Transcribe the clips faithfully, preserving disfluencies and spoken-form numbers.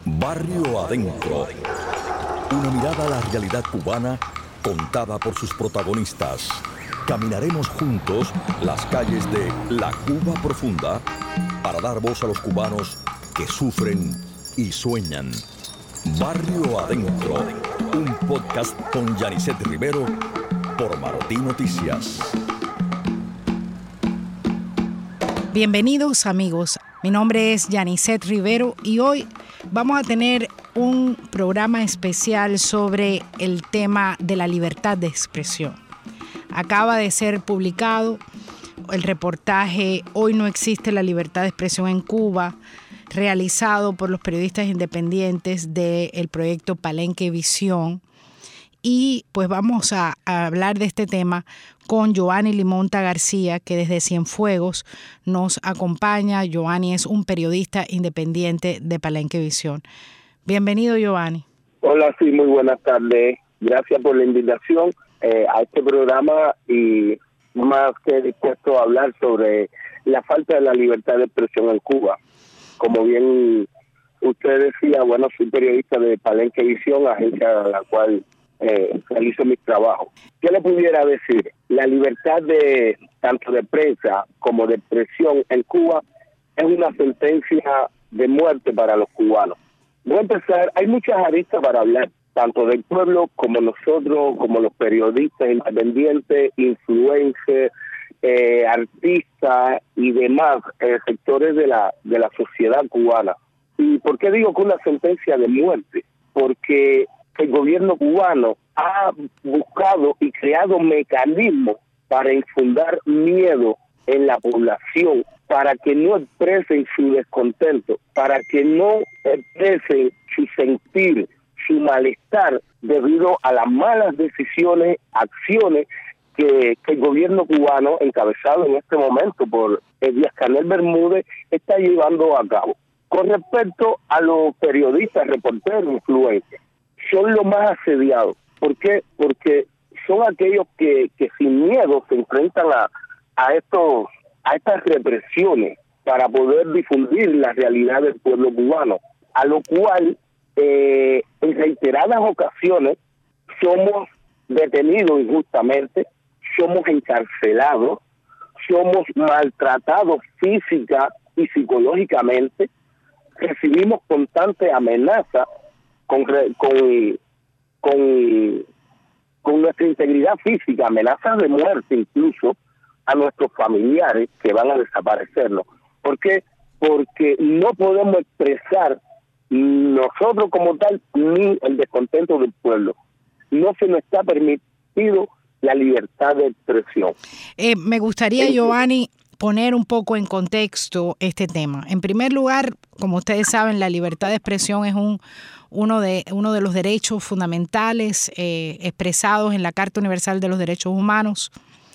Barrio Adentro. Una mirada a la realidad cubana contada por sus protagonistas. Caminaremos juntos las calles de la Cuba profunda para dar voz a los cubanos que sufren y sueñan. Barrio Adentro, un podcast con Yanicet Rivero por Martí Noticias. Bienvenidos amigos, mi nombre es Yanicet Rivero y hoy vamos a tener un programa especial sobre el tema de la libertad de expresión. Acaba de ser publicado el reportaje Hoy no existe la libertad de expresión en Cuba, realizado por los periodistas independientes del proyecto Palenque Visión. Y pues vamos a, a hablar de este tema con Giovanni Limonta García, que desde Cienfuegos nos acompaña. Giovanni es un periodista independiente de Palenque Visión. Bienvenido, Giovanni. Hola, sí, muy buenas tardes. Gracias por la invitación eh, a este programa y más que dispuesto a hablar sobre la falta de la libertad de expresión en Cuba. Como bien usted decía, bueno, soy periodista de Palenque Visión, agencia a la cual eh, realizo mi trabajo. ¿Qué le pudiera decir? La libertad de tanto de prensa como de expresión en Cuba es una sentencia de muerte para los cubanos. Voy a empezar, hay muchas aristas para hablar, tanto del pueblo como nosotros, como los periodistas independientes, influencers, eh, artistas y demás eh, sectores de la de la sociedad cubana. ¿Y por qué digo que una sentencia de muerte? Porque el gobierno cubano ha buscado y creado mecanismos para infundar miedo en la población, para que no expresen su descontento, para que no expresen su sentir, su malestar debido a las malas decisiones, acciones que, que el gobierno cubano, encabezado en este momento por Díaz-Canel Bermúdez, está llevando a cabo. Con respecto a los periodistas, reporteros, influencers, son los más asediados. ¿Por qué? Porque son aquellos que, que sin miedo se enfrentan a, a estos a estas represiones para poder difundir la realidad del pueblo cubano, a lo cual eh, en reiteradas ocasiones somos detenidos injustamente, somos encarcelados, somos maltratados física y psicológicamente, recibimos constantes amenazas con, con, con, con nuestra integridad física, amenazas de muerte incluso a nuestros familiares que van a desaparecernos. ¿Por qué? Porque no podemos expresar nosotros como tal ni el descontento del pueblo. No se nos está permitido la libertad de expresión. Eh, me gustaría, Giovanni, poner un poco en contexto este tema. En primer lugar, como ustedes saben, la libertad de expresión es un uno de uno de los derechos fundamentales eh, expresados en la Carta Universal de los Derechos Humanos.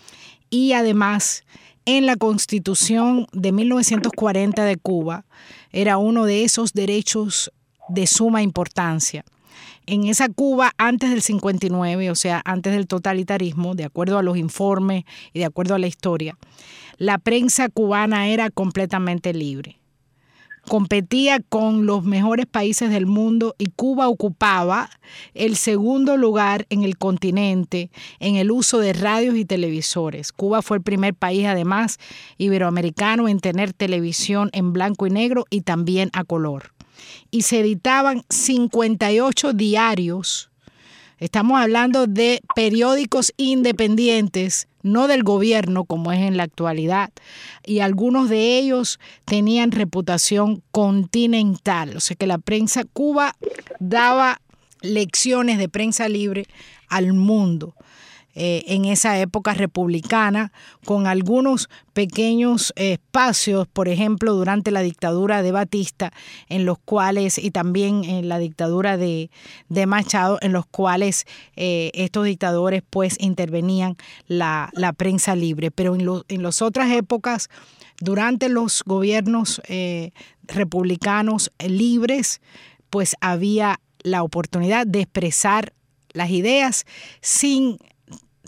Y además, en la Constitución de mil novecientos cuarenta de Cuba, era uno de esos derechos de suma importancia. En esa Cuba, antes del cincuenta y nueve, o sea, antes del totalitarismo, de acuerdo a los informes y de acuerdo a la historia, la prensa cubana era completamente libre. Competía con los mejores países del mundo y Cuba ocupaba el segundo lugar en el continente en el uso de radios y televisores. Cuba fue el primer país, además, iberoamericano en tener televisión en blanco y negro y también a color. Y se editaban cincuenta y ocho diarios. Estamos hablando de periódicos independientes, no del gobierno como es en la actualidad. Y algunos de ellos tenían reputación continental. O sea que la prensa, Cuba daba lecciones de prensa libre al mundo. Eh, en esa época republicana, con algunos pequeños eh, espacios, por ejemplo, durante la dictadura de Batista, en los cuales, y también en la dictadura de, de Machado, en los cuales eh, estos dictadores pues intervenían la, la prensa libre. Pero en, lo, en las otras épocas, durante los gobiernos eh, republicanos eh, libres, pues había la oportunidad de expresar las ideas sin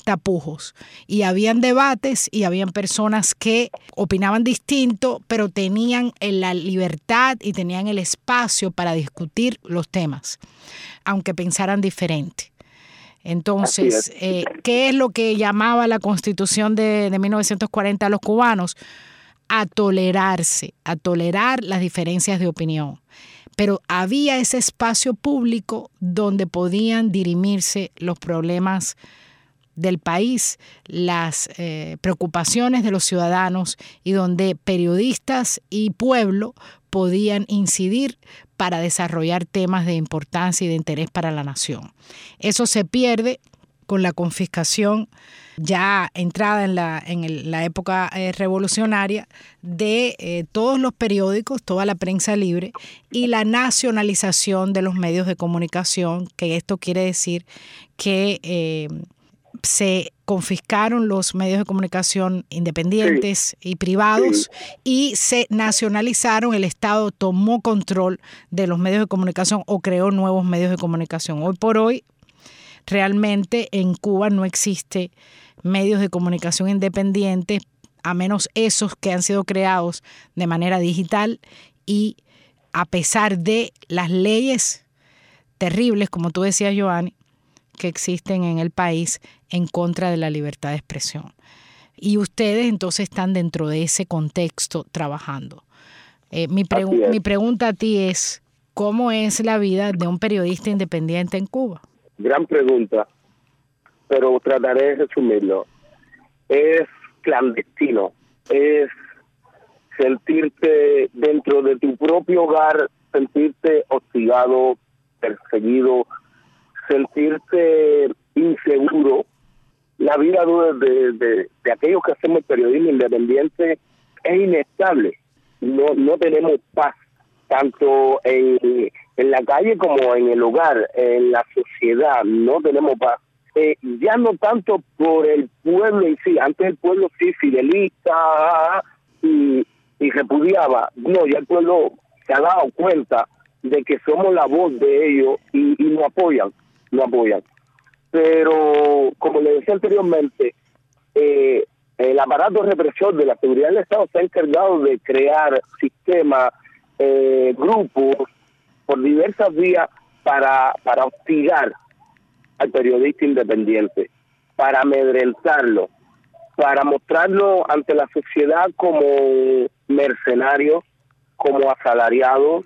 tapujos y habían debates y habían personas que opinaban distinto, pero tenían la libertad y tenían el espacio para discutir los temas, aunque pensaran diferente. Entonces, eh, ¿qué es lo que llamaba la Constitución de, de mil novecientos cuarenta a los cubanos? A tolerarse, a tolerar las diferencias de opinión. Pero había ese espacio público donde podían dirimirse los problemas del país, las eh, preocupaciones de los ciudadanos y donde periodistas y pueblo podían incidir para desarrollar temas de importancia y de interés para la nación. Eso se pierde con la confiscación ya entrada en la, en el, la época eh, revolucionaria de eh, todos los periódicos, toda la prensa libre y la nacionalización de los medios de comunicación, que esto quiere decir que eh, se confiscaron los medios de comunicación independientes sí. y privados sí. y se nacionalizaron, el Estado tomó control de los medios de comunicación o creó nuevos medios de comunicación. Hoy por hoy, realmente en Cuba no existe medios de comunicación independientes, a menos esos que han sido creados de manera digital y a pesar de las leyes terribles, como tú decías, Joanny, que existen en el país en contra de la libertad de expresión. Y ustedes entonces están dentro de ese contexto trabajando. Eh, mi, pregu- mi pregunta a ti es, ¿cómo es la vida de un periodista independiente en Cuba? Gran pregunta, pero trataré de resumirlo. Es clandestino, es sentirte dentro de tu propio hogar, sentirte hostigado, perseguido, sentirte inseguro. La vida de, de, de, de aquellos que hacemos periodismo independiente es inestable. No, no tenemos paz, tanto en, en la calle como en el hogar, en la sociedad, no tenemos paz. Eh, ya no tanto por el pueblo en sí, antes el pueblo sí fidelista y, y repudiaba, no, ya el pueblo se ha dado cuenta de que somos la voz de ellos y, y nos apoyan, nos apoyan. Pero, como le decía anteriormente, eh, el aparato represor de la seguridad del Estado se ha encargado de crear sistemas, eh, grupos, por diversas vías para, para hostigar al periodista independiente, para amedrentarlo, para mostrarlo ante la sociedad como mercenarios, como asalariados,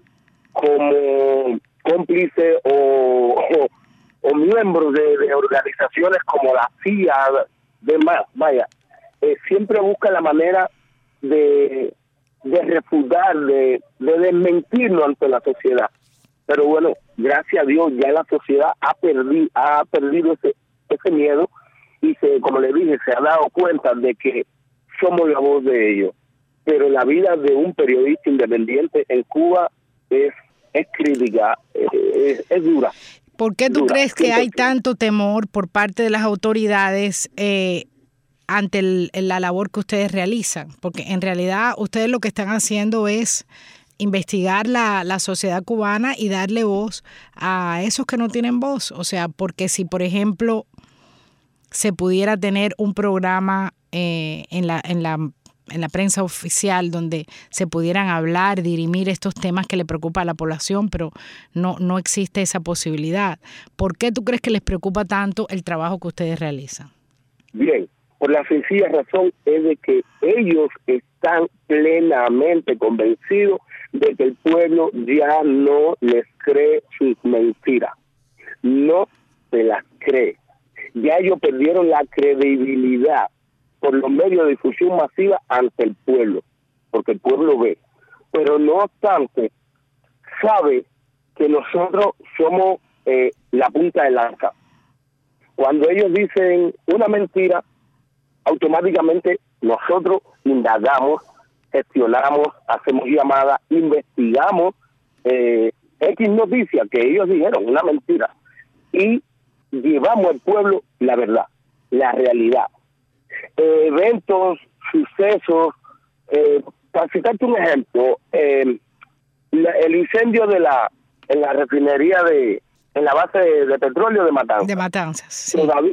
como cómplices o, o, o miembros de, de organizaciones como la C I A, demás. Vaya, eh, siempre busca la manera de, de refutar, de, de desmentirlo ante la sociedad. Pero bueno, gracias a Dios ya la sociedad ha perdido, ha perdido ese, ese miedo y se, como le dije, se ha dado cuenta de que somos la voz de ellos. Pero la vida de un periodista independiente en Cuba es, es crítica, es, es dura. ¿Por qué tú dura. crees que Siempre. hay tanto temor por parte de las autoridades eh, ante el, la labor que ustedes realizan? Porque en realidad ustedes lo que están haciendo es investigar la, la sociedad cubana y darle voz a esos que no tienen voz. O sea, porque si, por ejemplo, se pudiera tener un programa eh, en la en la en la prensa oficial donde se pudieran hablar, dirimir estos temas que le preocupa a la población, pero no, no existe esa posibilidad. ¿Por qué tú crees que les preocupa tanto el trabajo que ustedes realizan? Bien, por la sencilla razón es de que ellos están plenamente convencidos de que el pueblo ya no les cree sus mentiras, no se las cree. Ya ellos perdieron la credibilidad por los medios de difusión masiva ante el pueblo, porque el pueblo ve. Pero no obstante, sabe que nosotros somos eh, la punta de lanza. Cuando ellos dicen una mentira, automáticamente nosotros indagamos, gestionamos, hacemos llamadas, investigamos eh, X noticia que ellos dijeron, una mentira, y llevamos al pueblo la verdad, la realidad. Eh, eventos, sucesos, eh, para citarte un ejemplo, eh, la, el incendio de la en la refinería de, en la base de, de petróleo de Matanzas. De Matanzas, sí. Todavía,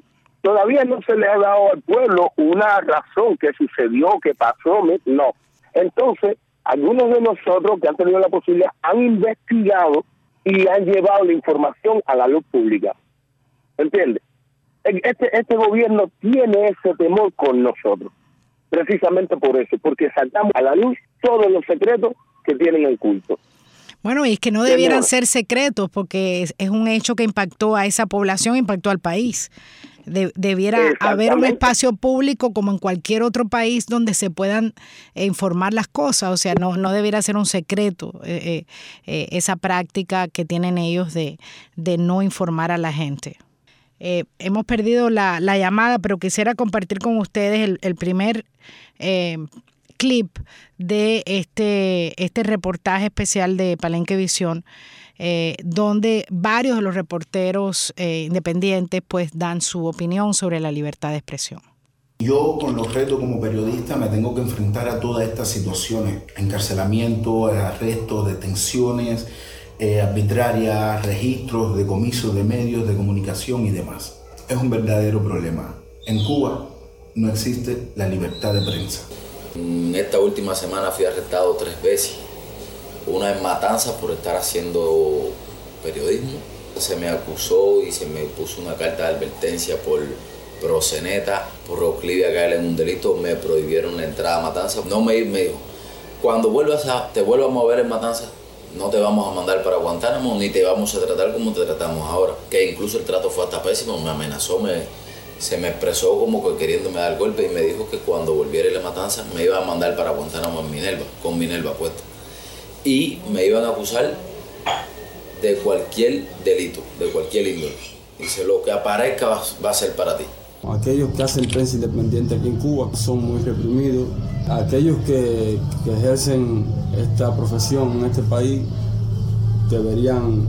Todavía no se le ha dado al pueblo una razón que sucedió, que pasó, no. Entonces, algunos de nosotros que han tenido la posibilidad han investigado y han llevado la información a la luz pública. ¿Entiendes? Este, este gobierno tiene ese temor con nosotros, precisamente por eso, porque sacamos a la luz todos los secretos que tienen ocultos. Bueno, y es que no debieran ser secretos, porque es, es un hecho que impactó a esa población, impactó al país. De, debiera haber un espacio público como en cualquier otro país donde se puedan eh, informar las cosas. O sea, no, no debiera ser un secreto eh, eh, esa práctica que tienen ellos de, de no informar a la gente. Eh, hemos perdido la, la llamada, pero quisiera compartir con ustedes el, el primer eh, clip de este, este reportaje especial de Palenque Visión, eh, donde varios de los reporteros eh, independientes pues dan su opinión sobre la libertad de expresión. Yo con los retos como periodista me tengo que enfrentar a todas estas situaciones: encarcelamiento, arrestos, detenciones eh, arbitrarias, registros, decomisos de medios de comunicación y demás. Es un verdadero problema. En Cuba no existe la libertad de prensa. Esta última semana fui arrestado tres veces. Una en Matanzas por estar haciendo periodismo. Se me acusó y se me puso una carta de advertencia por proxeneta, por proclive a caer en un delito. Me prohibieron la entrada a Matanzas. No me, me dijo, cuando vuelvas a, te vuelvas a mover en Matanzas, no te vamos a mandar para Guantánamo ni te vamos a tratar como te tratamos ahora. Que incluso el trato fue hasta pésimo, me amenazó, me, se me expresó como que queriéndome dar golpe y me dijo que cuando volviera a la Matanza me iba a mandar para Guantánamo en Minerva, con Minerva puesta. Y me iban a acusar de cualquier delito, de cualquier índole. Dice, lo que aparezca va, va a ser para ti. Aquellos que hacen prensa independiente aquí en Cuba son muy reprimidos. Aquellos que, que ejercen esta profesión en este país deberían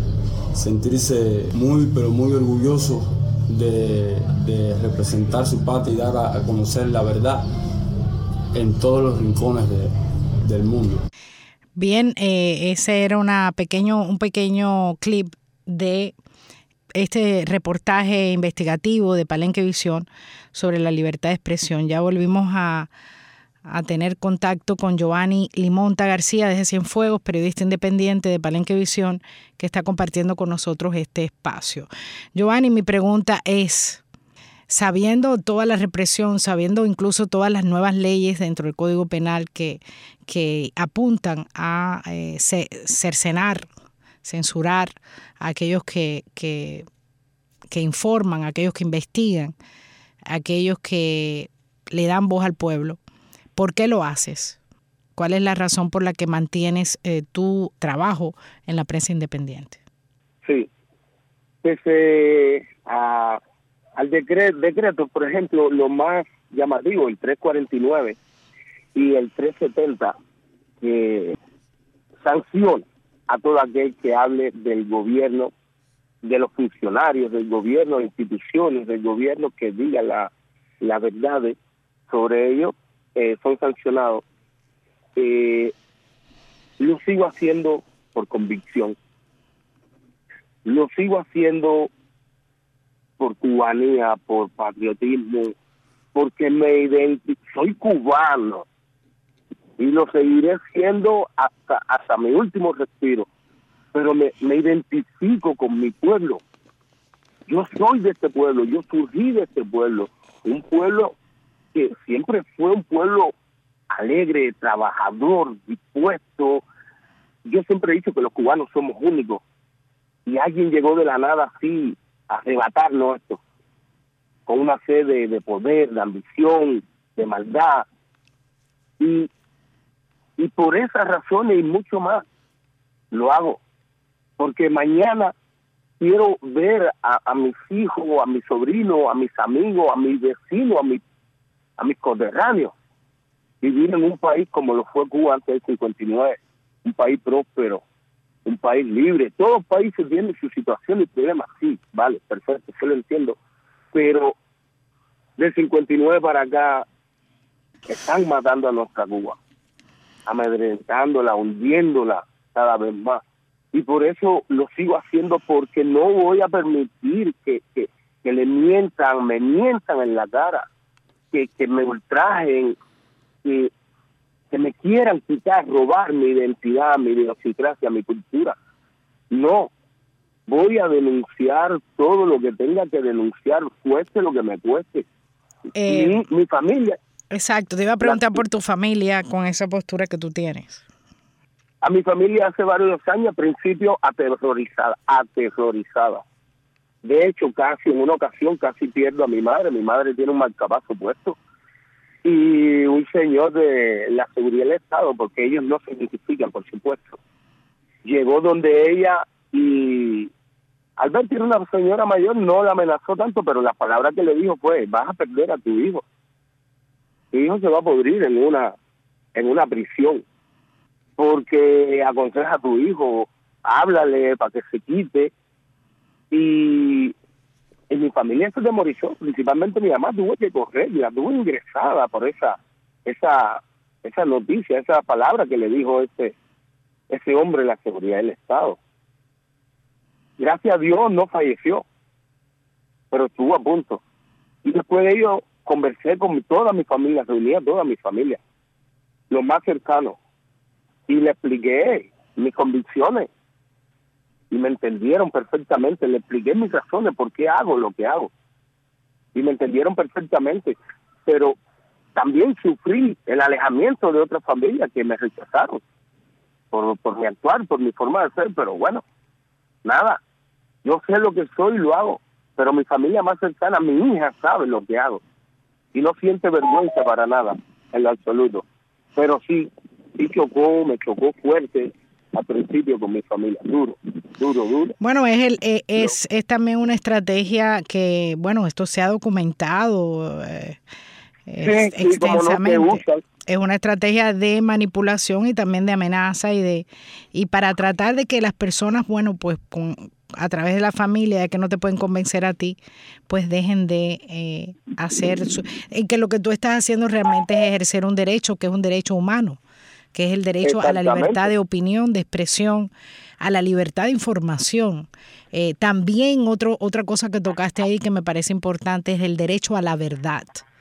sentirse muy, pero muy orgullosos de, de representar su patria y dar a, a conocer la verdad en todos los rincones de, del mundo. Bien, eh, ese era una pequeño, un pequeño clip de este reportaje investigativo de Palenque Visión sobre la libertad de expresión. Ya volvimos a, a tener contacto con Giovanni Limonta García desde Cienfuegos, periodista independiente de Palenque Visión, que está compartiendo con nosotros este espacio. Giovanni, mi pregunta es, sabiendo toda la represión, sabiendo incluso todas las nuevas leyes dentro del Código Penal que, que apuntan a eh, cercenar, censurar a aquellos que, que, que informan, a aquellos que investigan, a aquellos que le dan voz al pueblo, ¿por qué lo haces? ¿Cuál es la razón por la que mantienes eh, tu trabajo en la prensa independiente? Sí, pese a, al decreto, decreto, por ejemplo, lo más llamativo, el trescientos cuarenta y nueve y el trescientos setenta, que sanciona a todo aquel que hable del gobierno, de los funcionarios del gobierno, instituciones del gobierno, que diga la, la verdad sobre ellos, eh, son sancionados. Eh, lo sigo haciendo por convicción. Lo sigo haciendo por cubanía, por patriotismo, porque me identifico, soy cubano y lo seguiré siendo hasta hasta mi último respiro, pero me, me identifico con mi pueblo. Yo soy de este pueblo, yo surgí de este pueblo, un pueblo que siempre fue un pueblo alegre, trabajador, dispuesto. Yo siempre he dicho que los cubanos somos únicos, y alguien llegó de la nada así a arrebatarnos esto, con una sed de, de poder, de ambición, de maldad, y Y por esas razones y mucho más lo hago. Porque mañana quiero ver a, a mis hijos, a mis sobrinos, a mis amigos, a mis vecinos, a, mi, a mis conterráneos vivir en un país como lo fue Cuba antes del cincuenta y nueve. Un país próspero, un país libre. Todos los países tienen su situación y problemas. Sí, vale, perfecto, yo lo entiendo. Pero del cincuenta y nueve para acá están matando a nuestra Cuba, amedrentándola, hundiéndola cada vez más. Y por eso lo sigo haciendo, porque no voy a permitir que, que, que le mientan, me mientan en la cara, que, que me ultrajen, que, que me quieran quitar, robar mi identidad, mi idiosincrasia, mi cultura. No, voy a denunciar todo lo que tenga que denunciar, cueste lo que me cueste. Eh, mi, mi familia. Exacto, te iba a preguntar por tu familia con esa postura que tú tienes. A mi familia hace varios años, al principio, aterrorizada, aterrorizada. De hecho, casi en una ocasión casi pierdo a mi madre. Mi madre tiene un marcapaso puesto. Y un señor de la seguridad del Estado, porque ellos no se identifican, por supuesto, llegó donde ella y al ver que era una señora mayor no la amenazó tanto, pero la palabra que le dijo fue: vas a perder a tu hijo. Tu hijo se va a podrir en una, en una prisión. Porque aconseja a tu hijo, háblale para que se quite. Y en mi familia se demorizó, principalmente mi mamá tuvo que correr, y la tuvo ingresada por esa esa esa noticia, esa palabra que le dijo ese ese hombre de la seguridad del Estado. Gracias a Dios no falleció, pero estuvo a punto. Y después de ello conversé con toda mi familia, reuní a toda mi familia, los más cercanos, y le expliqué mis convicciones y me entendieron perfectamente. Le expliqué mis razones por qué hago lo que hago y me entendieron perfectamente, pero también sufrí el alejamiento de otras familias que me rechazaron por, por mi actuar, por mi forma de ser. Pero bueno, nada, yo sé lo que soy y lo hago, pero mi familia más cercana, mi hija, sabe lo que hago y no siente vergüenza para nada, en lo absoluto. Pero sí, sí chocó, me chocó fuerte al principio con mi familia, duro, duro, duro. Bueno, es el es, es también una estrategia que, bueno, esto se ha documentado eh, sí, sí, extensamente. Como no te es una estrategia de manipulación y también de amenaza y de y para tratar de que las personas, bueno, pues con a través de la familia, de que no te pueden convencer a ti, pues dejen de eh, hacer su, y que lo que tú estás haciendo realmente es ejercer un derecho que es un derecho humano, que es el derecho a la libertad de opinión, de expresión, a la libertad de información. Eh, también otro, otra cosa que tocaste ahí que me parece importante es el derecho a la verdad.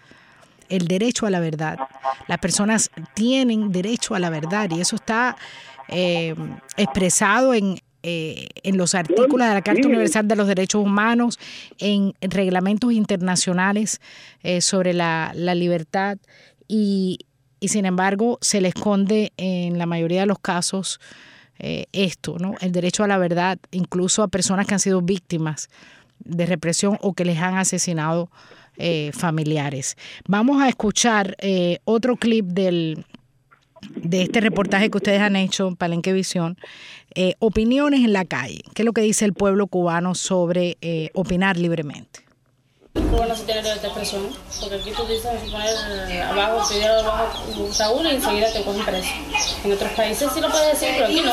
El derecho a la verdad. Las personas tienen derecho a la verdad y eso está eh, expresado en, eh, en los artículos de la Carta Universal de los Derechos Humanos, en reglamentos internacionales eh, sobre la, la libertad y Y sin embargo, se le esconde en la mayoría de los casos eh, esto, ¿no? El derecho a la verdad, incluso a personas que han sido víctimas de represión o que les han asesinado eh, familiares. Vamos a escuchar eh, otro clip del, de este reportaje que ustedes han hecho en Palenquevisión, eh, opiniones en la calle. ¿Qué es lo que dice el pueblo cubano sobre eh, opinar libremente? Cuba no se tiene libertad de expresión, porque aquí tú dices poner abajo, pedir abajo Saúl y enseguida te cogen preso. En otros países sí lo puedes decir, pero aquí no.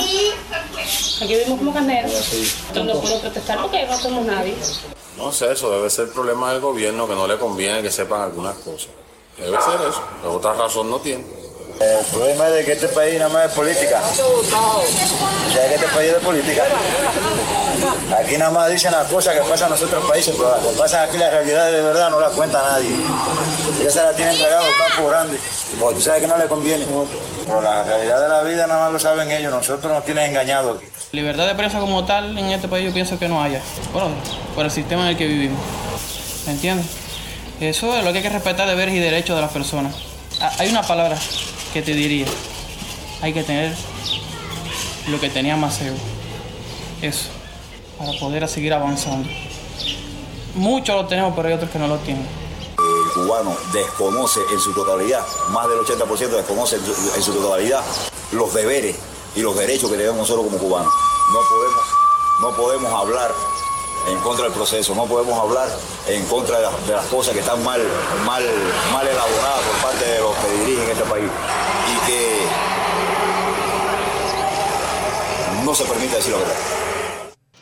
Aquí vivimos como carneros, donde puedo protestar porque no somos nadie. No sé, eso debe ser el problema del gobierno, que no le conviene que sepan algunas cosas. Debe ser eso, pero otra razón no tiene. El problema es de que este país nada más es política. O sea, que este país es de política. Aquí nada más dicen las cosas que pasan en los otros países, pero las que pasan aquí, la realidad de verdad no la cuenta nadie. Ellos se la tienen entregado los campos grandes, porque tú sabes que no le conviene. Pero la realidad de la vida nada más lo saben ellos, nosotros nos tienen engañados aquí. Libertad de prensa como tal en este país yo pienso que no haya, bueno, por el sistema en el que vivimos. ¿Me entiendes? Eso es lo que hay que respetar, deberes y derechos de las personas. Hay una palabra que te diría, hay que tener lo que tenía Maceo, eso, para poder seguir avanzando. Muchos lo tenemos, pero hay otros que no lo tienen. El cubano desconoce en su totalidad, más del ochenta por ciento desconoce en su, en su totalidad los deberes y los derechos que tenemos nosotros como cubanos. No podemos, no podemos hablar en contra del proceso, no podemos hablar en contra de las, de las cosas que están mal, mal, mal elaboradas por parte de los que dirigen este país y que no se permite decir la verdad.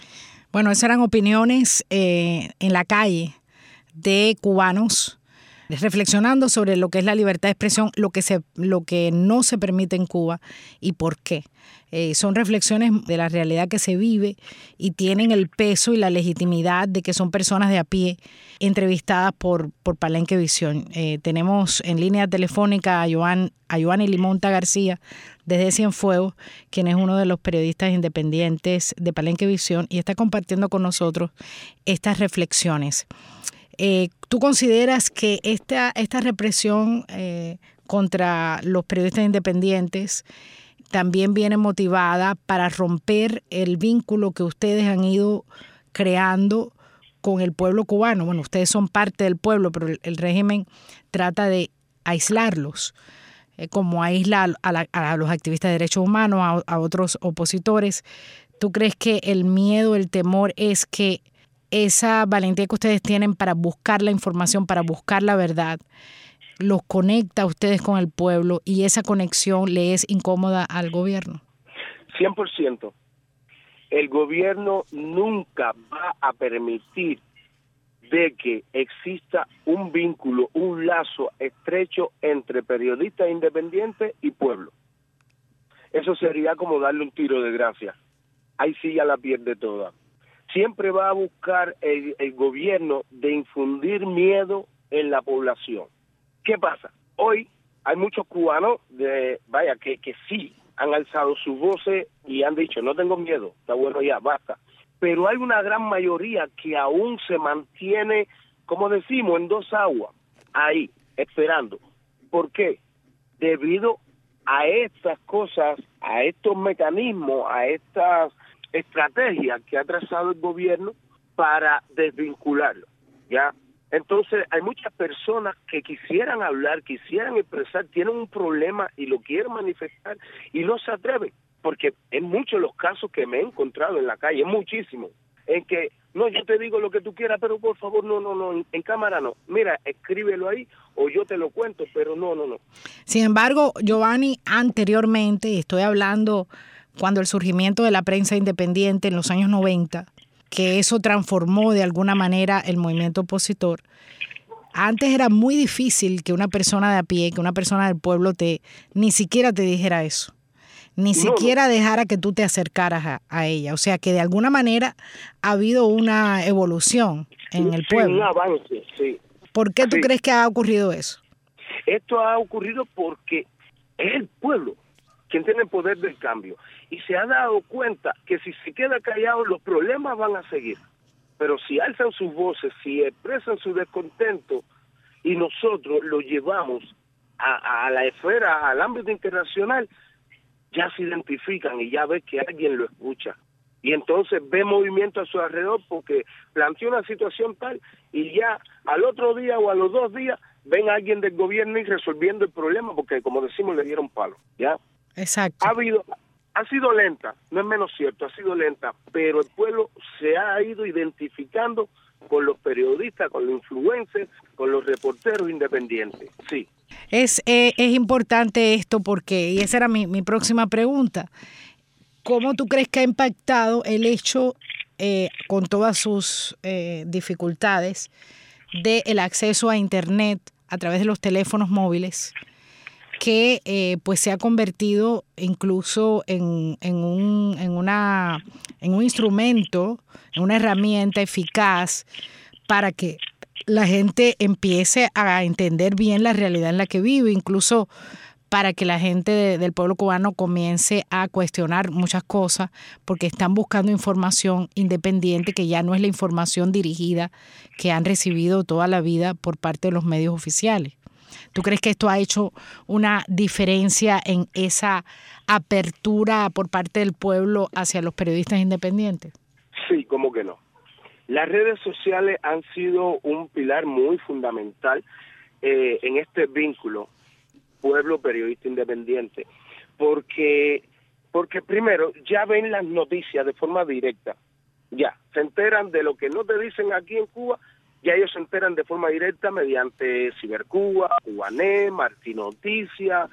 Bueno, esas eran opiniones eh, en la calle de cubanos reflexionando sobre lo que es la libertad de expresión, lo que, se, lo que no se permite en Cuba y por qué. Eh, son reflexiones de la realidad que se vive y tienen el peso y la legitimidad de que son personas de a pie entrevistadas por, por Palenque Visión. Eh, tenemos en línea telefónica a Joan, a Joanny Limonta García desde Cienfuegos, quien es uno de los periodistas independientes de Palenque Visión y está compartiendo con nosotros estas reflexiones. Eh, ¿Tú consideras que esta, esta represión eh, contra los periodistas independientes también viene motivada para romper el vínculo que ustedes han ido creando con el pueblo cubano? Bueno, ustedes son parte del pueblo, pero el, el régimen trata de aislarlos, eh, como aísla a, la, a los activistas de derechos humanos, a, a otros opositores. ¿Tú crees que el miedo, el temor es que esa valentía que ustedes tienen para buscar la información, para buscar la verdad, los conecta a ustedes con el pueblo y esa conexión le es incómoda al gobierno? cien por ciento. El gobierno nunca va a permitir de que exista un vínculo, un lazo estrecho entre periodistas independientes y pueblo. Eso sería como darle un tiro de gracia. Ahí sí ya la pierde toda. Siempre va a buscar el, el gobierno de infundir miedo en la población. ¿Qué pasa? Hoy hay muchos cubanos de, vaya, que, que sí han alzado sus voces y han dicho, no tengo miedo, está bueno ya, basta. Pero hay una gran mayoría que aún se mantiene, como decimos, en dos aguas, ahí, esperando. ¿Por qué? Debido a estas cosas, a estos mecanismos, a estas estrategias que ha trazado el gobierno para desvincularlo, ¿ya? Entonces, hay muchas personas que quisieran hablar, quisieran expresar, tienen un problema y lo quieren manifestar y no se atreven, porque en muchos los casos que me he encontrado en la calle, muchísimos, en que, no, yo te digo lo que tú quieras, pero por favor, no, no, no, en, en cámara no. Mira, escríbelo ahí o yo te lo cuento, pero no, no, no. Sin embargo, Joanny, anteriormente, y estoy hablando cuando el surgimiento de la prensa independiente en los años noventa, que eso transformó de alguna manera el movimiento opositor. Antes era muy difícil que una persona de a pie, que una persona del pueblo te ni siquiera te dijera eso, ni no, siquiera no. dejara que tú te acercaras a, a ella. O sea que de alguna manera ha habido una evolución en el pueblo. Sí, un avance, sí. ¿Por qué tú sí. crees que ha ocurrido eso? Esto ha ocurrido porque es el pueblo quien tiene el poder del cambio y se ha dado cuenta que si se queda callado los problemas van a seguir, pero si alzan sus voces, si expresan su descontento y nosotros lo llevamos a, a la esfera, al ámbito internacional, ya se identifican y ya ves que alguien lo escucha y entonces ve movimiento a su alrededor porque planteó una situación tal y ya al otro día o a los dos días ven a alguien del gobierno y resolviendo el problema porque, como decimos, le dieron palo, ¿ya? Exacto. Ha habido, ha sido lenta, no es menos cierto, ha sido lenta, pero el pueblo se ha ido identificando con los periodistas, con los influencers, con los reporteros independientes, sí. Es, eh, es importante esto porque, y esa era mi, mi próxima pregunta, ¿cómo tú crees que ha impactado el hecho, eh, con todas sus eh, dificultades, del acceso a Internet a través de los teléfonos móviles, que eh, pues se ha convertido incluso en, en, un, en, una, en un instrumento, en una herramienta eficaz para que la gente empiece a entender bien la realidad en la que vive, incluso para que la gente de, del pueblo cubano comience a cuestionar muchas cosas porque están buscando información independiente que ya no es la información dirigida que han recibido toda la vida por parte de los medios oficiales. ¿Tú crees que esto ha hecho una diferencia en esa apertura por parte del pueblo hacia los periodistas independientes? Sí, ¿cómo que no? Las redes sociales han sido un pilar muy fundamental eh, en este vínculo pueblo-periodista independiente, porque, porque primero ya ven las noticias de forma directa, ya, se enteran de lo que no te dicen aquí en Cuba, ya ellos se enteran de forma directa mediante Cibercuba, Cubanet, Martín Noticias,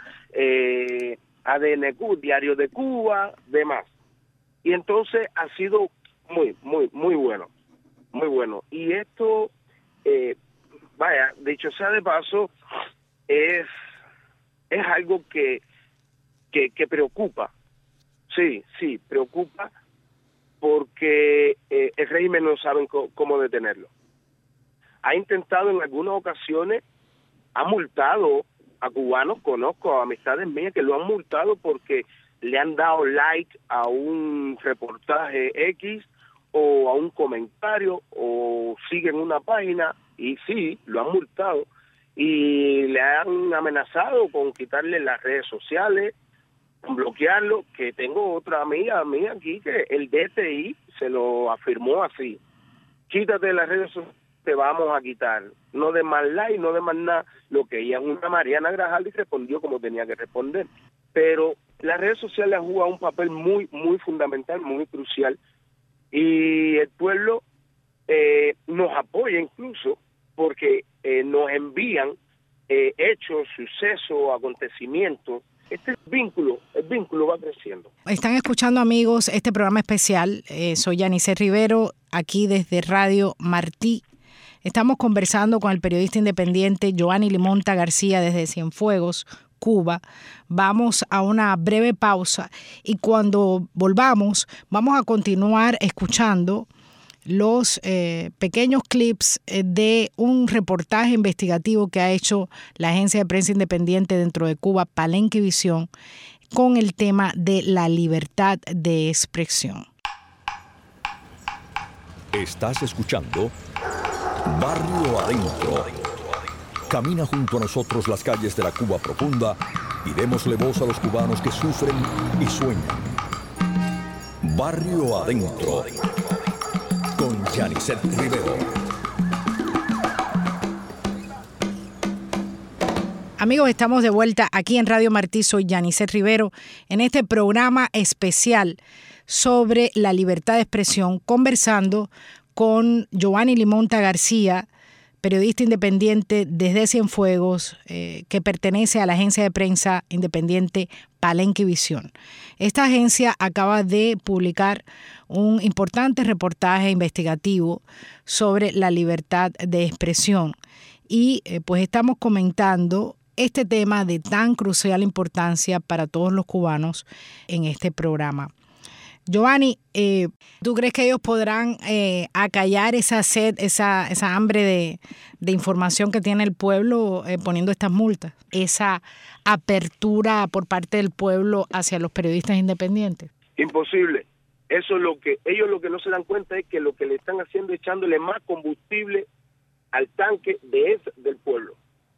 eh, A D N Q, Diario de Cuba, demás. Y entonces ha sido muy, muy, muy bueno, muy bueno. Y esto, eh, vaya, dicho sea de paso, es, es algo que, que, que preocupa. Sí, sí, preocupa porque eh, el régimen no sabe co- cómo detenerlo. Ha intentado en algunas ocasiones, ha multado a cubanos, conozco a amistades mías que lo han multado porque le han dado like a un reportaje X o a un comentario o siguen una página y sí, lo han multado y le han amenazado con quitarle las redes sociales, con bloquearlo, que tengo otra amiga mía aquí que el D T I se lo afirmó así: quítate de las redes sociales, te vamos a quitar, no de más like, no de más nada. Lo que ella es una Mariana Grajal y respondió como tenía que responder. Pero las redes sociales han jugado un papel muy, muy fundamental, muy crucial, y el pueblo eh, nos apoya incluso porque eh, nos envían eh, hechos, sucesos, acontecimientos. Este vínculo, el vínculo va creciendo. Están escuchando, amigos, este programa especial. Eh, soy Yanisset Rivero, aquí desde Radio Martí. Estamos conversando con el periodista independiente Joanny Limonta García desde Cienfuegos, Cuba. Vamos a una breve pausa y cuando volvamos vamos a continuar escuchando los eh, pequeños clips eh, de un reportaje investigativo que ha hecho la agencia de prensa independiente dentro de Cuba, Palenque Visión, con el tema de la libertad de expresión. Estás escuchando Barrio Adentro. Camina junto a nosotros las calles de la Cuba profunda y démosle voz a los cubanos que sufren y sueñan. Barrio Adentro, con Yanisset Rivero. Amigos, estamos de vuelta aquí en Radio Martí. Soy Yanisset Rivero en este programa especial sobre la libertad de expresión, conversando con Joanny Limonta García, periodista independiente desde Cienfuegos, eh, que pertenece a la agencia de prensa independiente Palenque Visión. Esta agencia acaba de publicar un importante reportaje investigativo sobre la libertad de expresión y eh, pues estamos comentando este tema de tan crucial importancia para todos los cubanos en este programa. Joanny, eh, ¿tú crees que ellos podrán eh, acallar esa sed, esa, esa hambre de, de información que tiene el pueblo eh, poniendo estas multas? Esa apertura por parte del pueblo hacia los periodistas independientes. Imposible. Eso es lo que ellos lo que no se dan cuenta es que lo que le están haciendo es echándole más combustible al tanque de ese, del pueblo.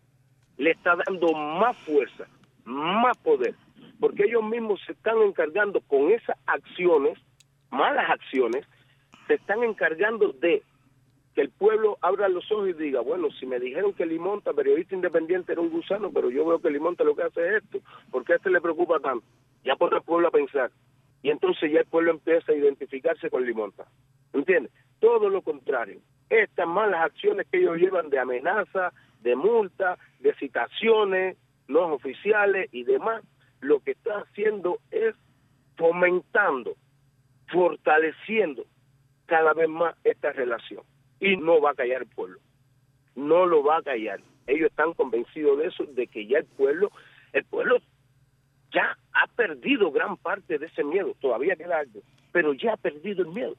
Le está dando más fuerza, más poder, porque ellos mismos se están encargando con esas acciones, malas acciones, se están encargando de que el pueblo abra los ojos y diga, bueno, si me dijeron que Limonta, periodista independiente, era un gusano, pero yo veo que Limonta lo que hace es esto, ¿por qué a este le preocupa tanto? Ya pone el pueblo a pensar, y entonces ya el pueblo empieza a identificarse con Limonta, ¿entiendes? Todo lo contrario, estas malas acciones que ellos llevan de amenaza, de multa, de citaciones no oficiales y demás, lo que está haciendo es fomentando, fortaleciendo cada vez más esta relación. Y no va a callar el pueblo, no lo va a callar. Ellos están convencidos de eso, de que ya el pueblo, el pueblo ya ha perdido gran parte de ese miedo, todavía queda algo, pero ya ha perdido el miedo.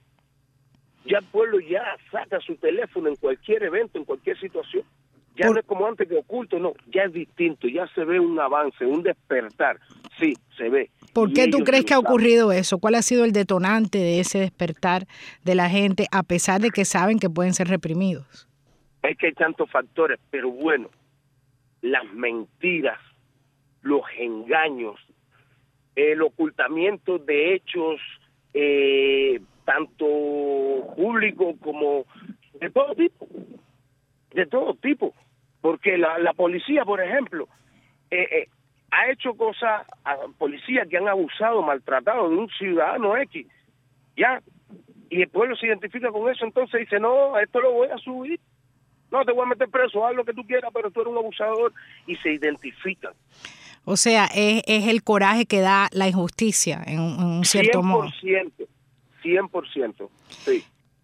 Ya el pueblo ya saca su teléfono en cualquier evento, en cualquier situación. Ya no es como antes que oculto, no, ya es distinto, ya se ve un avance, un despertar, sí, se ve. ¿Por qué tú crees que ha ocurrido eso? ¿Cuál ha sido el detonante de ese despertar de la gente, a pesar de que saben que pueden ser reprimidos? Es que hay tantos factores, pero bueno, las mentiras, los engaños, el ocultamiento de hechos, eh, tanto públicos como de todo tipo. De todo tipo, porque la, la policía, por ejemplo, eh, eh, ha hecho cosas, a policías que han abusado, maltratado de un ciudadano X, ya, y el pueblo se identifica con eso, entonces dice, no, esto lo voy a subir, no, te voy a meter preso, haz lo que tú quieras, pero tú eres un abusador, y se identifican. O sea, es, es el coraje que da la injusticia, en un, en un cierto modo. cien por ciento, cien por ciento, sí.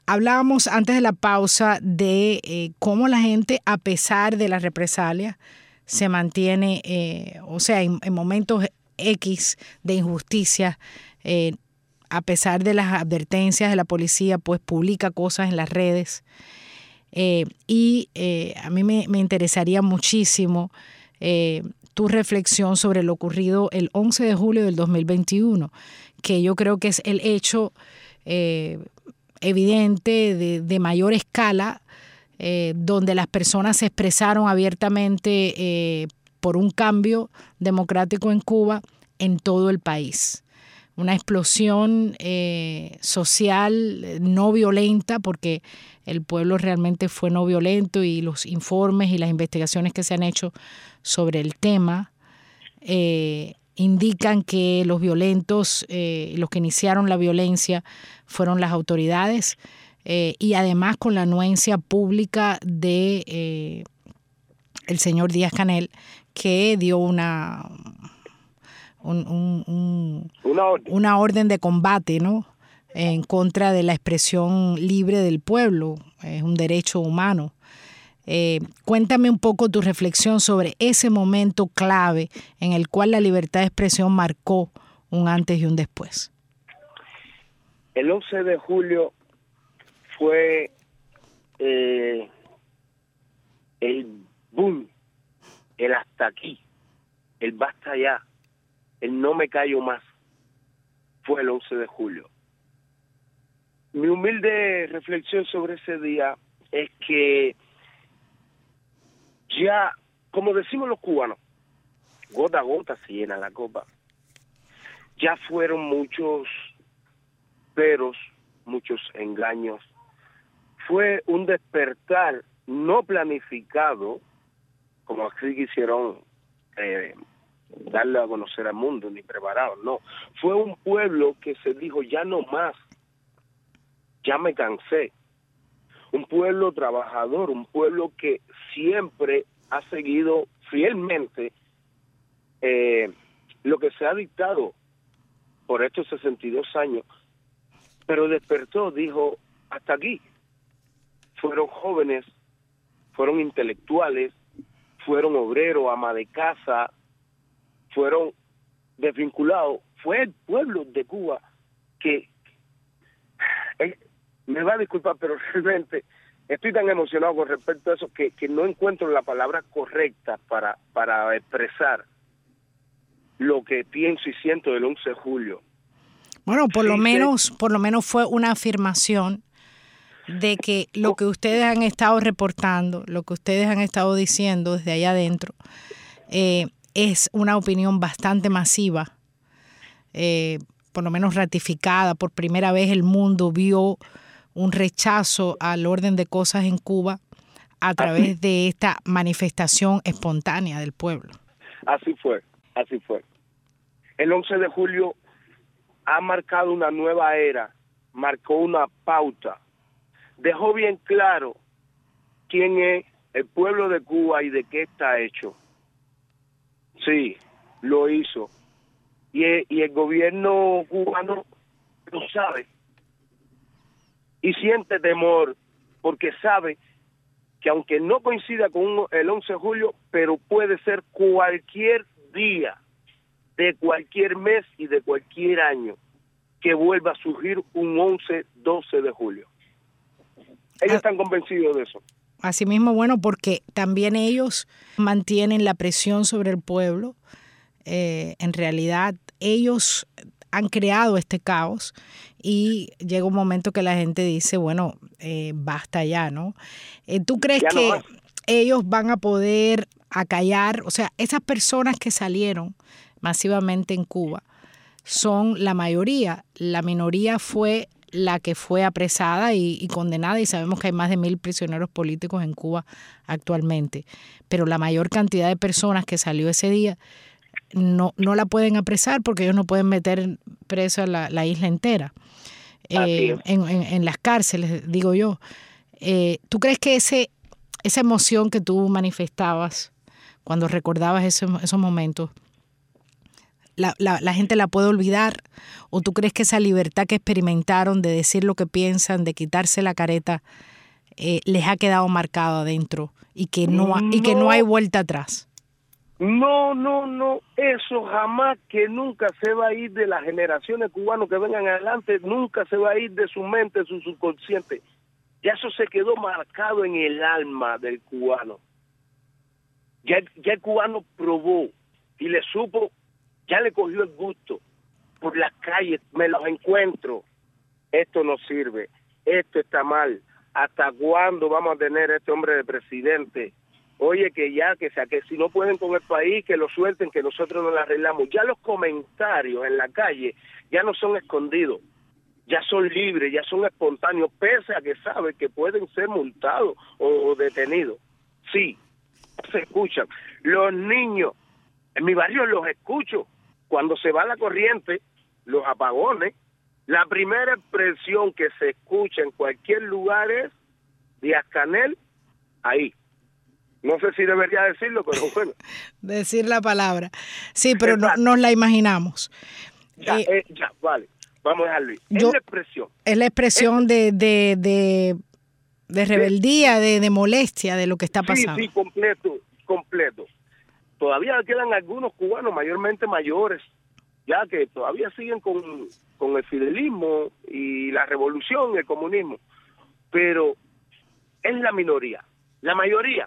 hablábamos antes de la pausa de eh, cómo la gente, a pesar de las represalias, se mantiene, eh, o sea, en, en momentos X de injusticia, eh, a pesar de las advertencias de la policía, pues publica cosas en las redes. Eh, y eh, a mí me, me interesaría muchísimo eh, tu reflexión sobre lo ocurrido el once de julio del dos mil veintiuno, que yo creo que es el hecho eh, evidente de, de mayor escala, eh, donde las personas se expresaron abiertamente eh, por un cambio democrático en Cuba en todo el país. Una explosión eh, social no violenta, porque el pueblo realmente fue no violento y los informes y las investigaciones que se han hecho sobre el tema eh, indican que los violentos, eh, los que iniciaron la violencia fueron las autoridades eh, y además con la anuencia pública de eh, el señor Díaz-Canel, que dio una... Un, un, un, una, orden. una orden de combate, ¿no?, en contra de la expresión libre del pueblo. Es un derecho humano. Eh, cuéntame un poco tu reflexión sobre ese momento clave en el cual la libertad de expresión marcó un antes y un después. El once de julio fue eh, el boom, el hasta aquí, el basta ya, el no me callo más. Fue el once de julio. Mi humilde reflexión sobre ese día es que ya, como decimos los cubanos, gota a gota se llena la copa. Ya fueron muchos peros, muchos engaños. Fue un despertar no planificado, como así quisieron eh, darle a conocer al mundo, ni preparado, no. Fue un pueblo que se dijo, ya no más, ya me cansé. Un pueblo trabajador, un pueblo que siempre ha seguido fielmente eh, lo que se ha dictado por estos sesenta y dos años, pero despertó, dijo, hasta aquí. Fueron jóvenes, fueron intelectuales, fueron obreros, ama de casa, fueron desvinculados. Fue el pueblo de Cuba que, eh, me va a disculpar, pero realmente estoy tan emocionado con respecto a eso que, que no encuentro la palabra correcta para, para expresar lo que pienso y siento del once de julio. Bueno, por Sí, lo menos, sí. por lo menos fue una afirmación de que lo que ustedes han estado reportando, lo que ustedes han estado diciendo desde allá adentro, eh, es una opinión bastante masiva, eh, por lo menos ratificada. Por primera vez el mundo vio un rechazo al orden de cosas en Cuba a través Así. de esta manifestación espontánea del pueblo. Así fue, así fue. El once de julio ha marcado una nueva era, marcó una pauta, dejó bien claro quién es el pueblo de Cuba y de qué está hecho. Sí, lo hizo. Y el, y el gobierno cubano lo sabe. Y siente temor, porque sabe que aunque no coincida con un, el once de julio, pero puede ser cualquier día, de cualquier mes y de cualquier año, que vuelva a surgir un once, doce de julio. Ellos están convencidos de eso. Asimismo, bueno, porque también ellos mantienen la presión sobre el pueblo. Eh, en realidad, ellos han creado este caos y llega un momento que la gente dice, bueno, eh, basta ya, ¿no? Eh, ¿Tú crees Ya no que más. ellos van a poder acallar? O sea, esas personas que salieron masivamente en Cuba son la mayoría. La minoría fue la que fue apresada y, y condenada, y sabemos que hay más de mil prisioneros políticos en Cuba actualmente. Pero la mayor cantidad de personas que salió ese día no, no la pueden apresar porque ellos no pueden meter presa la, la isla entera. Eh, en, en, en las cárceles, digo yo. Eh, ¿Tú crees que ese, esa emoción que tú manifestabas cuando recordabas ese, esos momentos la, la, la gente la puede olvidar? ¿O tú crees que esa libertad que experimentaron de decir lo que piensan, de quitarse la careta, eh, les ha quedado marcada adentro y que no, ha, y que no hay vuelta atrás? No, no, no, eso jamás, que nunca se va a ir de las generaciones cubanas que vengan adelante, nunca se va a ir de su mente, su subconsciente. Ya eso se quedó marcado en el alma del cubano. Ya, ya el cubano probó y le supo, ya le cogió el gusto. Por las calles me los encuentro. Esto no sirve, esto está mal. ¿Hasta cuándo vamos a tener a este hombre de presidente? Oye, que ya, que, sea, que si no pueden con el país, que lo suelten, que nosotros nos lo arreglamos. Ya los comentarios en la calle ya no son escondidos, ya son libres, ya son espontáneos, pese a que saben que pueden ser multados o, o detenidos. Sí, se escuchan. Los niños, en mi barrio los escucho. Cuando se va la corriente, los apagones, la primera expresión que se escucha en cualquier lugar es Díaz-Canel, ahí. No sé si debería decirlo, pero bueno. Decir la palabra. Sí, pero no, nos la imaginamos. Ya, eh, eh, ya, vale. Vamos a dejarlo. Es yo, la expresión. Es la expresión es, de, de, de, de rebeldía, de, de molestia de lo que está pasando. Sí, sí, completo, completo. Todavía quedan algunos cubanos, mayormente mayores, ya que todavía siguen con, con el fidelismo y la revolución, el comunismo. Pero es la minoría. La mayoría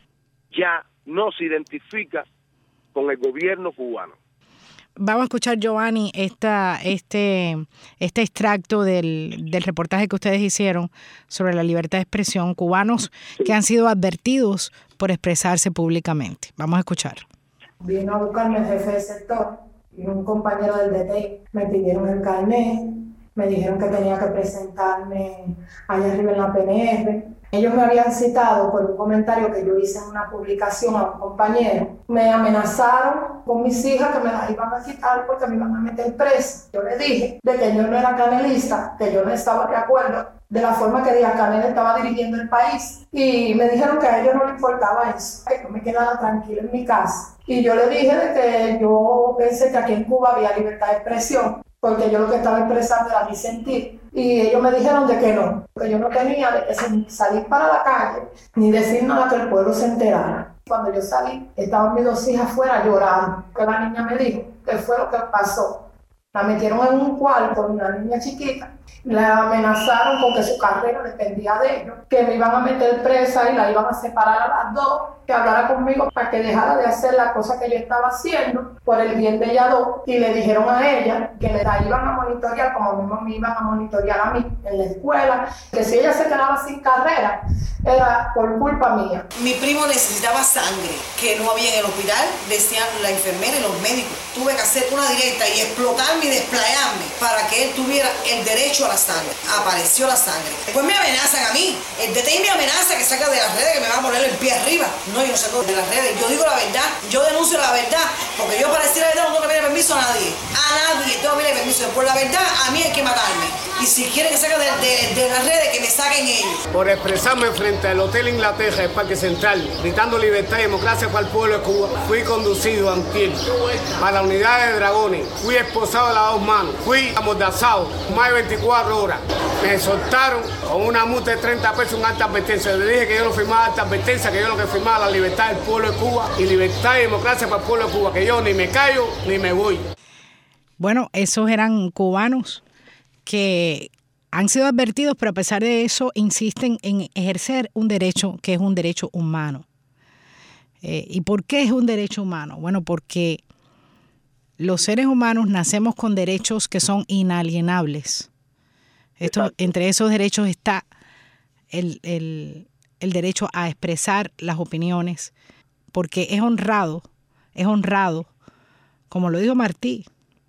ya no se identifica con el gobierno cubano. Vamos a escuchar, Giovanni, esta, este, este extracto del, del reportaje que ustedes hicieron sobre la libertad de expresión, cubanos sí. que han sido advertidos por expresarse públicamente. Vamos a escuchar. Vino a buscarme el jefe del sector y un compañero del D T I. Me pidieron el carnet, me dijeron que tenía que presentarme allá arriba en la P N R. Ellos me habían citado por un comentario que yo hice en una publicación a un compañero. Me amenazaron con mis hijas que me las iban a quitar porque me iban a meter presa. Yo les dije de que yo no era canelista, que yo no estaba de acuerdo de la forma que Díaz-Canel estaba dirigiendo el país. Y me dijeron que a ellos no les importaba eso, que yo me quedara tranquila en mi casa. Y yo le dije de que yo pensé que aquí en Cuba había libertad de expresión, porque yo lo que estaba expresando era mi sentir. Y ellos me dijeron de que no, que yo no tenía de que salir para la calle ni decir nada que el pueblo se enterara. Cuando yo salí, estaban mis dos hijas afuera llorando, que la niña me dijo qué fue lo que pasó. La metieron en un cuarto, una niña chiquita, la amenazaron con que su carrera dependía de ellos, que me iban a meter presa y la iban a separar a las dos, que hablara conmigo para que dejara de hacer la cosa que yo estaba haciendo por el bien de ellas dos, y le dijeron a ella que la iban a monitorear como mismo me iban a monitorear a mí en la escuela, que si ella se quedaba sin carrera era por culpa mía. Mi primo necesitaba sangre que no había en el hospital, decían la enfermera y los médicos. Tuve que hacer una directa y explotarme y desplayarme para que él tuviera el derecho a la sangre. Apareció la sangre. Después me amenazan a mí. El D T I me amenaza que saca de las redes, que me va a poner el pie arriba. No, yo no saco de las redes. Yo digo la verdad. Yo denuncio la verdad. Porque yo para decir la verdad no tengo que pedir permiso a nadie. A nadie tengo que pedir permiso. Por la verdad, a mí hay que matarme. Y si quieren que saque de, de, de las redes, que me saquen ellos. Por expresarme frente al Hotel Inglaterra, el Parque Central, gritando libertad y democracia para el pueblo de Cuba, fui conducido antier para la unidad de Dragones. Fui esposado a las dos manos. Fui amordazado más de veinticuatro horas. Me soltaron con una multa de treinta pesos, una alta advertencia. Le dije que yo no firmaba alta advertencia, que yo lo que firmaba la libertad del pueblo de Cuba y libertad y democracia para el pueblo de Cuba, que yo ni me callo ni me voy. Bueno, esos eran cubanos que han sido advertidos, pero a pesar de eso insisten en ejercer un derecho que es un derecho humano. Eh, ¿Y por qué es un derecho humano? Bueno, porque los seres humanos nacemos con derechos que son inalienables. Esto, entre esos derechos está el, el, el derecho a expresar las opiniones, porque es honrado, es honrado, como lo dijo Martí,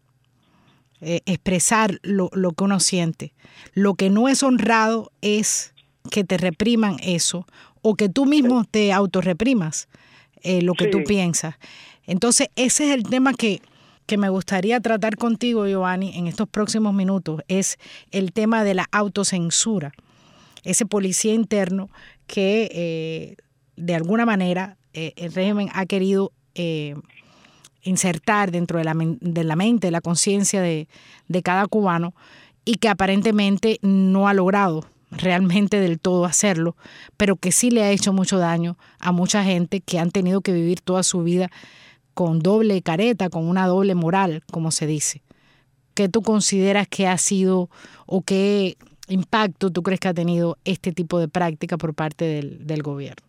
eh, expresar lo, lo que uno siente. Lo que no es honrado es que te repriman eso o que tú mismo te autorreprimas eh, lo que sí. tú piensas. Entonces, ese es el tema que, que me gustaría tratar contigo, Giovanni, en estos próximos minutos, es el tema de la autocensura. Ese policía interno que eh, de alguna manera eh, el régimen ha querido eh, insertar dentro de la, de la mente, de la conciencia de, de cada cubano, y que aparentemente no ha logrado realmente del todo hacerlo, pero que sí le ha hecho mucho daño a mucha gente que han tenido que vivir toda su vida con doble careta, con una doble moral, como se dice. ¿Qué tú consideras que ha sido o qué impacto tú crees que ha tenido este tipo de práctica por parte del, del gobierno?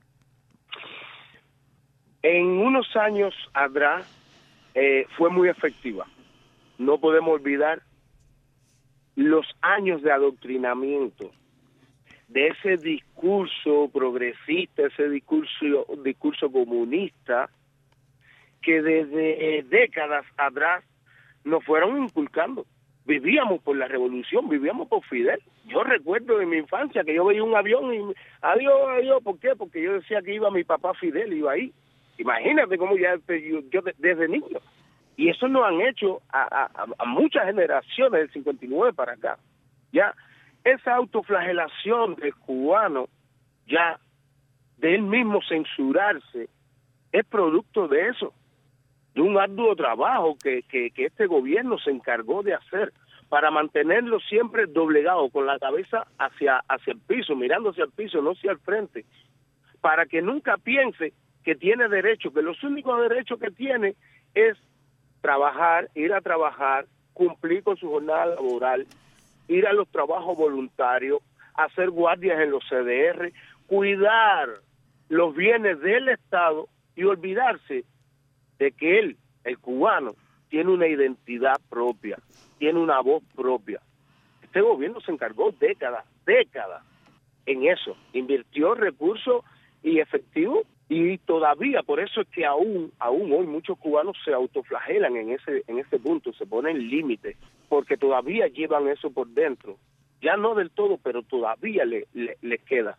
En unos años atrás eh, fue muy efectiva. No podemos olvidar los años de adoctrinamiento de ese discurso progresista, ese discurso, discurso comunista, que desde eh, décadas atrás nos fueron inculcando. Vivíamos por la revolución, vivíamos por Fidel. Yo recuerdo de mi infancia que yo veía un avión y adiós, adiós, ¿por qué? Porque yo decía que iba mi papá Fidel, iba ahí. Imagínate cómo ya yo, yo desde niño. Y eso nos han hecho a, a, a muchas generaciones del cincuenta y nueve para acá. Ya esa autoflagelación del cubano, ya de él mismo censurarse, es producto de eso, de un arduo trabajo que, que, que este gobierno se encargó de hacer para mantenerlo siempre doblegado, con la cabeza hacia, hacia el piso, mirando hacia el piso, no hacia el frente, para que nunca piense que tiene derecho, que los únicos derechos que tiene es trabajar, ir a trabajar, cumplir con su jornada laboral, ir a los trabajos voluntarios, hacer guardias en los C D R, cuidar los bienes del Estado y olvidarse de que él, el cubano, tiene una identidad propia, tiene una voz propia. Este gobierno se encargó décadas, décadas en eso, invirtió recursos y efectivos, y todavía, por eso es que aún, aún hoy muchos cubanos se autoflagelan en ese, en ese punto, se ponen límites, porque todavía llevan eso por dentro. Ya no del todo, pero todavía le, le, le queda.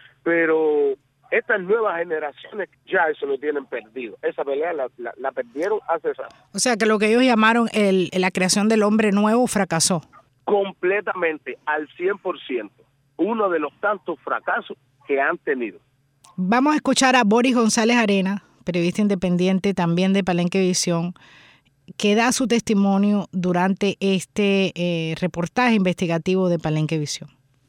Pero estas nuevas generaciones ya eso lo tienen perdido. Esa pelea la, la, la perdieron hace años. O sea que lo que ellos llamaron el, la creación del hombre nuevo fracasó. Completamente, al cien por ciento. Uno de los tantos fracasos que han tenido. Vamos a escuchar a Boris González Arena, periodista independiente también de Palenque Visión, que da su testimonio durante este eh, reportaje investigativo de Palenque Visión.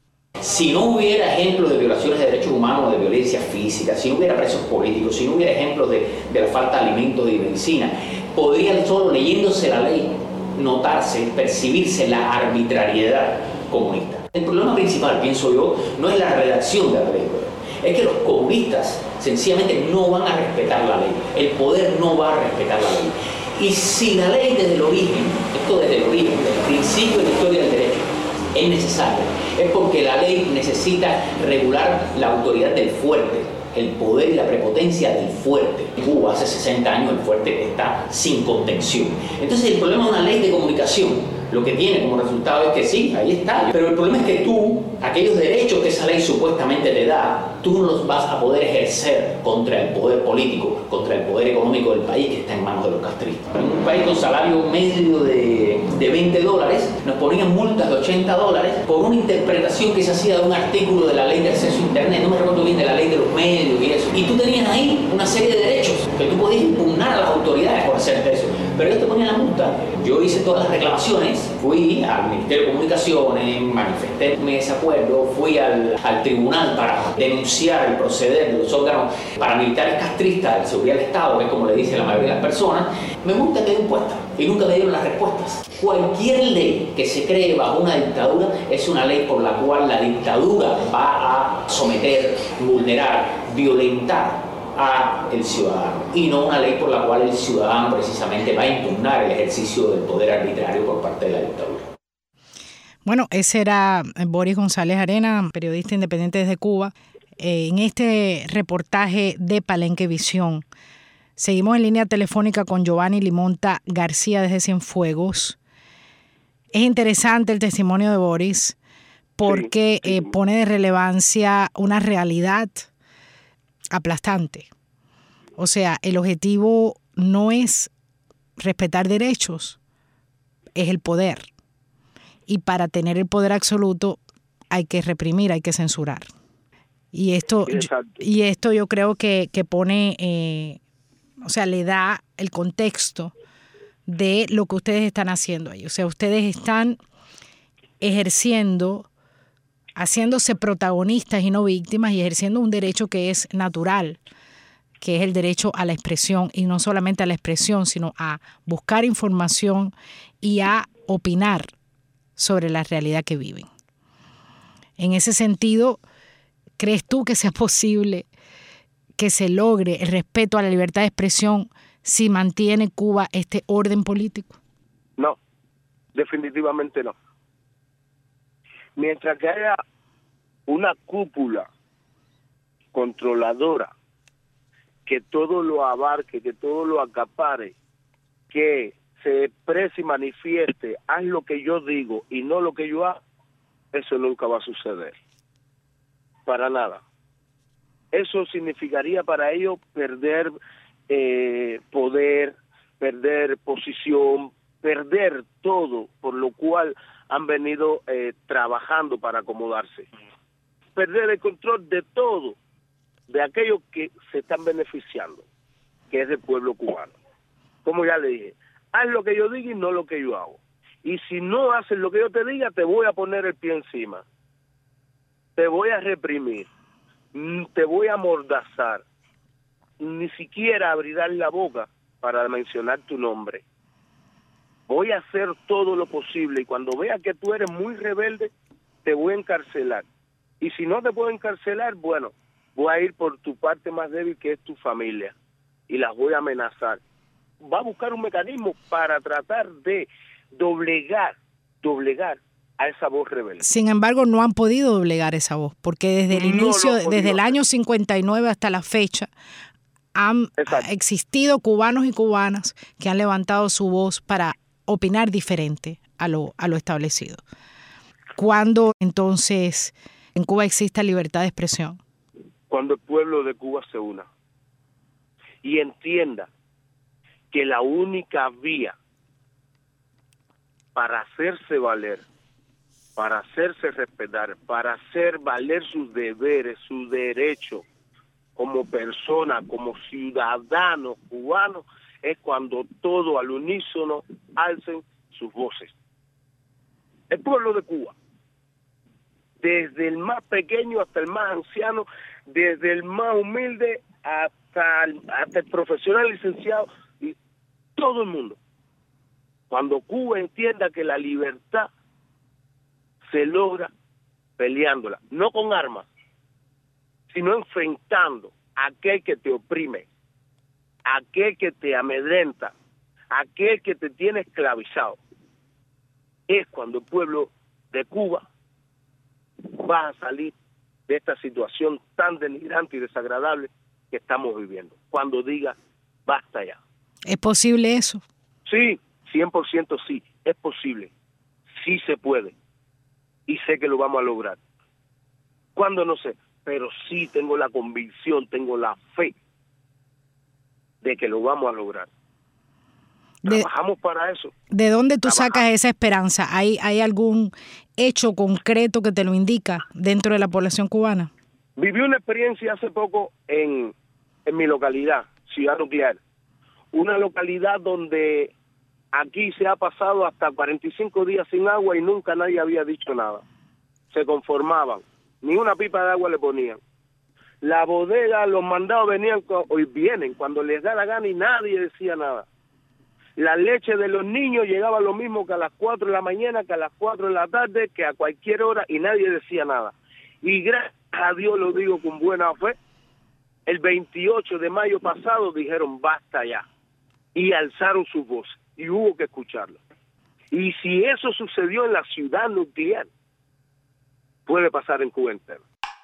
Si no hubiera ejemplos de violaciones de derechos humanos o de violencia física, si no hubiera presos políticos, si no hubiera ejemplos de, de la falta de alimentos y medicina, podrían solo leyéndose la ley notarse, percibirse la arbitrariedad comunista. El problema principal, pienso yo, no es la redacción de la ley, es que los comunistas sencillamente no van a respetar la ley, el poder no va a respetar la ley. Y si la ley desde el origen, esto desde el origen, desde el principio de la historia del derecho, es necesaria, es porque la ley necesita regular la autoridad del fuerte, el poder y la prepotencia del fuerte. En Cuba hace sesenta años el fuerte está sin contención. Entonces el problema de una ley de comunicación, lo que tiene como resultado es que sí, ahí está. Pero el problema es que tú, aquellos derechos que esa ley supuestamente te da, tú no los vas a poder ejercer contra el poder político, contra el poder económico del país que está en manos de los castristas. En un país con salario medio de, de veinte dólares, nos ponían multas de ochenta dólares por una interpretación que se hacía de un artículo de la ley de acceso a internet, no me recuerdo bien, de la ley de los medios y eso. Y tú tenías ahí una serie de derechos que tú podías impugnar a las autoridades por hacerte eso. Pero ellos te ponían la multa. Yo hice todas las reclamaciones, fui al Ministerio de Comunicaciones, manifesté mi desacuerdo, fui al, al tribunal para denunciar el proceder de los órganos paramilitares castristas de seguridad del Estado, que es como le dicen la mayoría de las personas. Me multa quedó impuesta y nunca me dieron las respuestas. Cualquier ley que se cree bajo una dictadura es una ley por la cual la dictadura va a someter, vulnerar, violentar a el ciudadano, y no una ley por la cual el ciudadano precisamente va a impugnar el ejercicio del poder arbitrario por parte de la dictadura. Bueno, ese era Boris González Arena, periodista independiente desde Cuba, eh, en este reportaje de Palenque Visión. Seguimos en línea telefónica con Giovanni Limonta García desde Cienfuegos. Es interesante el testimonio de Boris porque eh, pone de relevancia una realidad aplastante. O sea, el objetivo no es respetar derechos, es el poder. Y para tener el poder absoluto hay que reprimir, hay que censurar. Y esto, y esto yo creo que, que pone eh, o sea, le da el contexto de lo que ustedes están haciendo ahí. O sea, ustedes están ejerciendo, haciéndose protagonistas y no víctimas y ejerciendo un derecho que es natural, que es el derecho a la expresión, y no solamente a la expresión, sino a buscar información y a opinar sobre la realidad que viven. En ese sentido, ¿crees tú que sea posible que se logre el respeto a la libertad de expresión si mantiene Cuba este orden político? No, definitivamente no. Mientras que haya una cúpula controladora que todo lo abarque, que todo lo acapare, que se exprese y manifieste, haz lo que yo digo y no lo que yo hago, eso nunca va a suceder. Para nada. Eso significaría para ellos perder eh, poder, perder posición, perder todo por lo cual han venido eh, trabajando para acomodarse. Perder el control de todo, de aquellos que se están beneficiando, que es el pueblo cubano. Como ya le dije, haz lo que yo diga y no lo que yo hago. Y si no haces lo que yo te diga, te voy a poner el pie encima. Te voy a reprimir. Te voy a amordazar. Ni siquiera abrirás la boca para mencionar tu nombre. Voy a hacer todo lo posible y cuando vea que tú eres muy rebelde, te voy a encarcelar. Y si no te puedo encarcelar, bueno, voy a ir por tu parte más débil, que es tu familia, y las voy a amenazar. Va a buscar un mecanismo para tratar de doblegar, doblegar a esa voz rebelde. Sin embargo, no han podido doblegar esa voz, porque desde el No inicio, lo han desde el podido año cincuenta y nueve hasta la fecha, han Exacto. existido cubanos y cubanas que han levantado su voz para opinar diferente a lo, a lo establecido. ¿Cuándo entonces en Cuba exista libertad de expresión? Cuando el pueblo de Cuba se una y entienda que la única vía para hacerse valer, para hacerse respetar, para hacer valer sus deberes, sus derechos como persona, como ciudadano cubano, es cuando todos al unísono alcen sus voces. El pueblo de Cuba, desde el más pequeño hasta el más anciano, desde el más humilde hasta el, hasta el profesional licenciado, y todo el mundo. Cuando Cuba entienda que la libertad se logra peleándola, no con armas, sino enfrentando a aquel que te oprime, a aquel que te amedrenta, a aquel que te tiene esclavizado. Es cuando el pueblo de Cuba va a salir de esta situación tan denigrante y desagradable que estamos viviendo. Cuando diga, basta ya. ¿Es posible eso? Sí, cien por ciento sí, es posible. Sí se puede. Y sé que lo vamos a lograr. ¿Cuándo? No sé. Pero sí tengo la convicción, tengo la fe de que lo vamos a lograr. De, Trabajamos para eso. ¿De dónde tú Trabajamos. sacas esa esperanza? ¿Hay, ¿Hay algún hecho concreto que te lo indica dentro de la población cubana? Viví una experiencia hace poco en, en mi localidad, Ciudad Nuclear. Una localidad donde aquí se ha pasado hasta cuarenta y cinco días sin agua y nunca nadie había dicho nada. Se conformaban. Ni una pipa de agua le ponían. La bodega, los mandados venían, hoy vienen cuando les da la gana y nadie decía nada. La leche de los niños llegaba lo mismo que a las cuatro de la mañana, que a las cuatro de la tarde, que a cualquier hora y nadie decía nada. Y gracias a Dios, lo digo con buena fe, el veintiocho de mayo pasado dijeron basta ya y alzaron sus voces y hubo que escucharlo. Y si eso sucedió en la Ciudad Nuclear, puede pasar en Cuba entera.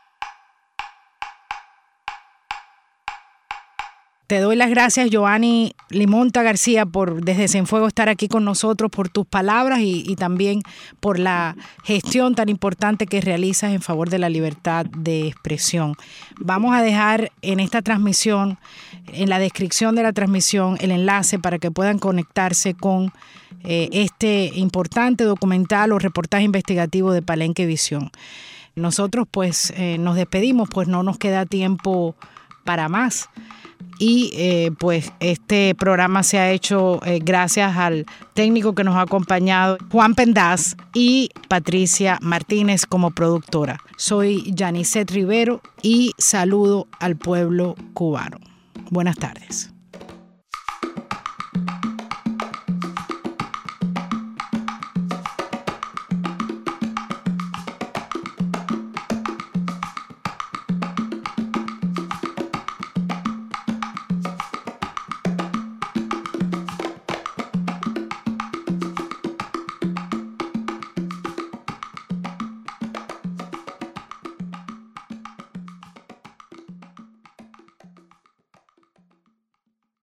Te doy las gracias, Yoani Limonta García, por desde Cienfuegos estar aquí con nosotros, por tus palabras y, y también por la gestión tan importante que realizas en favor de la libertad de expresión. Vamos a dejar en esta transmisión, en la descripción de la transmisión, el enlace para que puedan conectarse con eh, este importante documental o reportaje investigativo de Palenque Visión. Nosotros pues eh, nos despedimos, pues no nos queda tiempo para más. y eh, pues este programa se ha hecho eh, gracias al técnico que nos ha acompañado, Juan Pendaz, y Patricia Martínez como productora. Soy Yanisette Rivero y saludo al pueblo cubano. Buenas tardes.